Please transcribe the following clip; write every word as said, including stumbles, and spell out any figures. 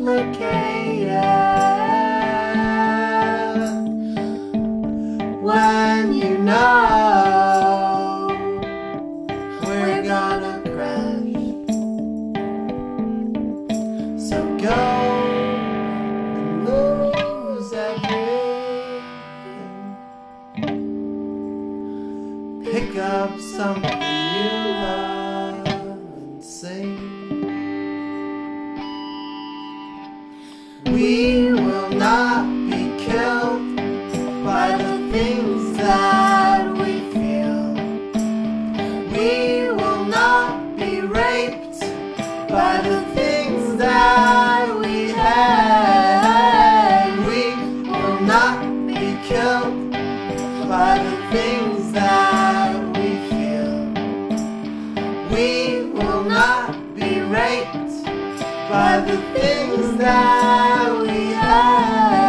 complicated when you know we're gonna crash. So go and lose everything. Pick up something you love and sing. We will not be killed by the things that we feel. We will not be raped by the things that we hate. We will not be killed by the things that we feel. We will not be raped by the things that we have.